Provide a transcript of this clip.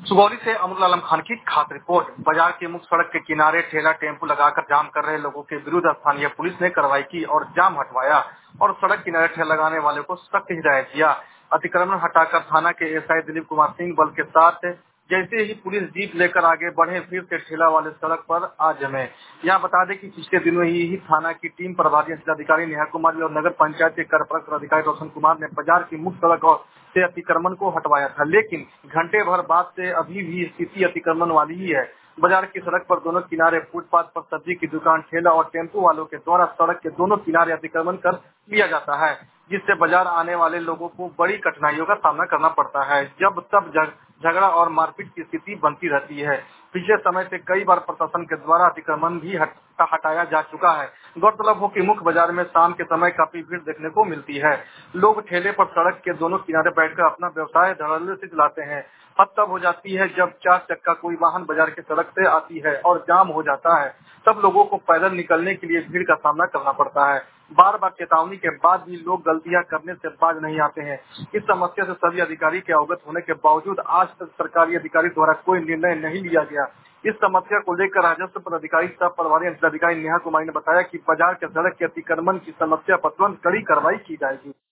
सुगौली से अमरुल आलम खान की खास रिपोर्ट। बाजार के मुख्य सड़क के किनारे ठेला टेम्पू लगाकर जाम कर रहे लोगों के विरुद्ध स्थानीय पुलिस ने कार्रवाई की और जाम हटवाया और सड़क किनारे ठेला लगाने वालों को सख्त हिदायत दिया। अतिक्रमण हटाकर थाना के एसआई दिलीप कुमार सिंह बल के साथ जैसे ही पुलिस जीप लेकर आगे बढ़े, फिर से ठेला वाले सड़क पर आ जमे। यहाँ बता दें कि पिछले दिनों ही थाना की टीम प्रभारी अंचलाधिकारी नेहा कुमारी और नगर पंचायत के कार्यपालक अधिकारी रोशन कुमार ने बाजार की मुख्य सड़क और से अतिक्रमण को हटवाया था, लेकिन घंटे भर बाद से अभी भी स्थिति अतिक्रमण वाली ही है। बाजार की सड़क पर दोनों किनारे फुटपाथ पर सब्जी की दुकान, ठेला और टेम्पो वालों के द्वारा सड़क के दोनों किनारे अतिक्रमण कर लिया जाता है, जिससे बाजार आने वाले लोगों को बड़ी कठिनाइयों का सामना करना पड़ता है। जब तब झगड़ा और मारपीट की स्थिति बनती रहती है। पिछले समय से कई बार प्रशासन के द्वारा अतिक्रमण भी हटाया जा चुका है। गौरतलब हो कि मुख्य बाजार में शाम के समय काफी भीड़ देखने को मिलती है। लोग ठेले पर सड़क के दोनों किनारे बैठकर अपना व्यवसाय धड़ल्ले से चलाते हैं। हद तब हो जाती है जब 4 चक्का कोई वाहन बाजार की सड़क से आती है और जाम हो जाता है, तब लोगों को पैदल निकलने के लिए भीड़ का सामना करना पड़ता है। बार बार चेतावनी के बाद भी लोग गलतियां करने से बाज नहीं आते हैं। इस समस्या से सभी अधिकारी के अवगत होने के बावजूद आज तक सरकारी अधिकारी द्वारा कोई निर्णय नहीं लिया गया। इस समस्या को लेकर राजस्व पदाधिकारी सह प्रभारी अंचलाधिकारी नेहा कुमारी ने बताया कि बाजार के सड़क के अतिक्रमण की समस्या पर तुरंत कड़ी कार्रवाई की जाएगी।